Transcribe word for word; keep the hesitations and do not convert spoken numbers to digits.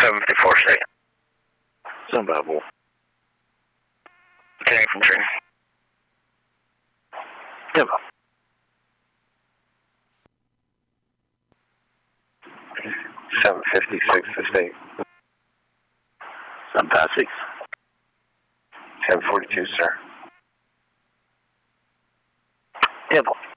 seven fifty-four, state. seven five four. Lieutenant Infantry. Yep. seven fifty-six, the state. seven five six. seven forty-two, sir. Yep.